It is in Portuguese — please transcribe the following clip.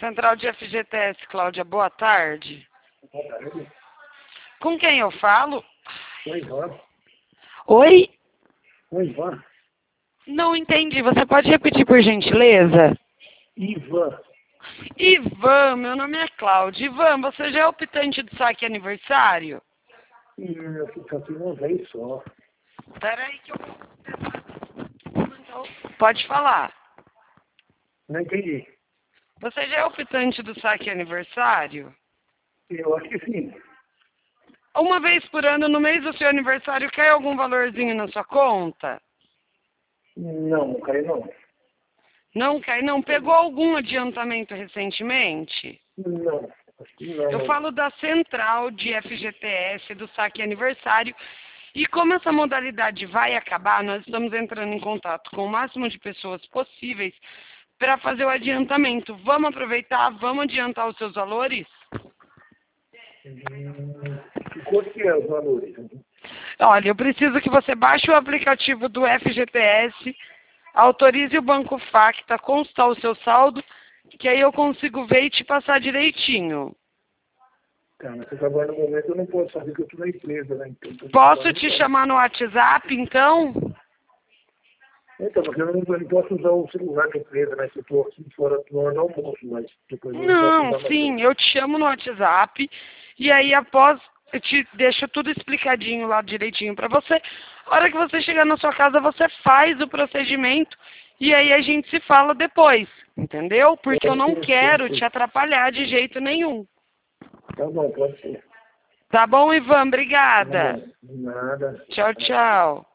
Central de FGTS, Cláudia, boa tarde. Boa tarde. Com quem eu falo? Oi, Ivan. Oi? Oi, Ivan. Não entendi, você pode repetir por gentileza? Ivan. Ivan, meu nome é Cláudia. Ivan, você já é optante do saque aniversário? Eu fico aqui uma vez só. Peraí que eu vou... Então, pode falar. Não entendi. Você já é optante do saque aniversário? Eu acho que sim. Uma vez por ano, no mês do seu aniversário, cai algum valorzinho na sua conta? Não caiu não. Não cai, não. Pegou algum adiantamento recentemente? Não. Acho que não. Eu falo da central de FGTS, do saque aniversário. E como essa modalidade vai acabar, nós estamos entrando em contato com o máximo de pessoas possíveis para fazer o adiantamento. Vamos aproveitar, vamos adiantar os seus valores? Que quanto que é os valores? Olha, eu preciso que você baixe o aplicativo do FGTS, autorize o Banco Facta, constar o seu saldo, que aí eu consigo ver e te passar direitinho. Tá, mas você trabalha no momento, eu não posso fazer porque eu estou na empresa, né? Então, Posso te chamar no WhatsApp, então? Então, mas eu não posso usar o celular da empresa, né? Se eu estou aqui fora do hora do almoço, mas depois eu não posso Não, usar mais. sim, eu te chamo no WhatsApp e aí após eu te deixo tudo explicadinho lá direitinho pra você. A hora que você chegar na sua casa, você faz o procedimento e aí a gente se fala depois, entendeu? Porque eu não quero te atrapalhar de jeito nenhum. Tá bom, pode ser. Tá bom, Ivan? Tá Obrigada. bom. De nada. Tchau, tchau.